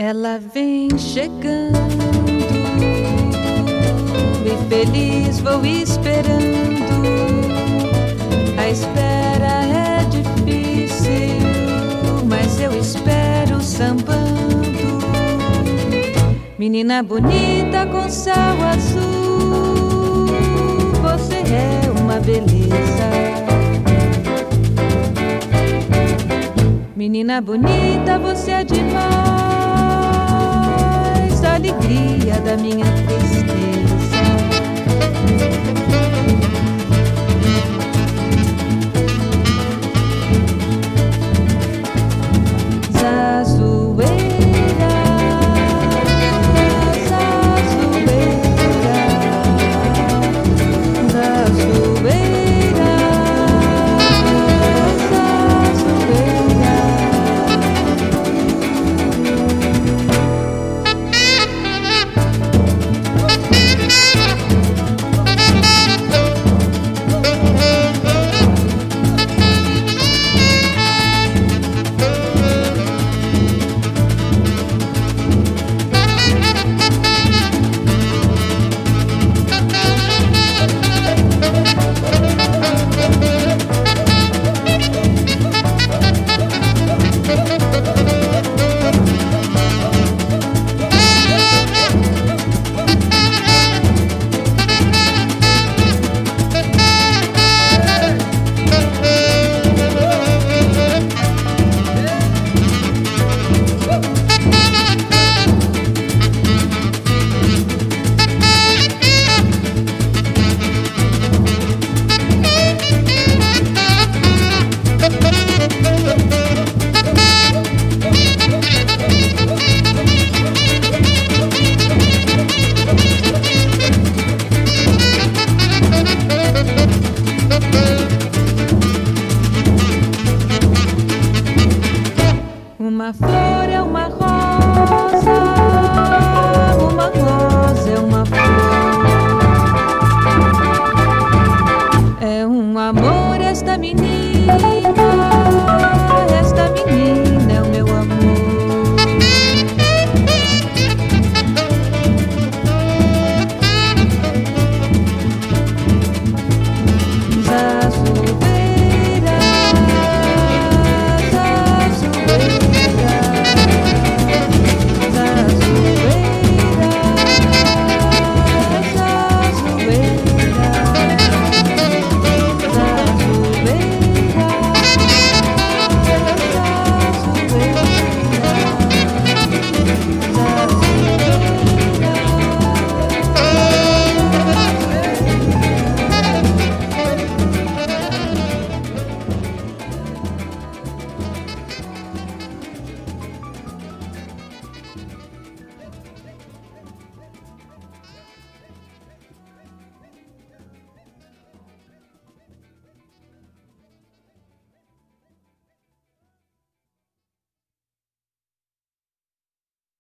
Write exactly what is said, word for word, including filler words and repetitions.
Ela vem chegando e feliz vou esperando. A espera é difícil, mas eu espero sambando. Menina bonita com céu azul, você é uma beleza. Menina bonita, você é demais, a alegria da minha tristeza. Zazueira, zazueira, zazueira, zazueira. Uma flor é uma rosa,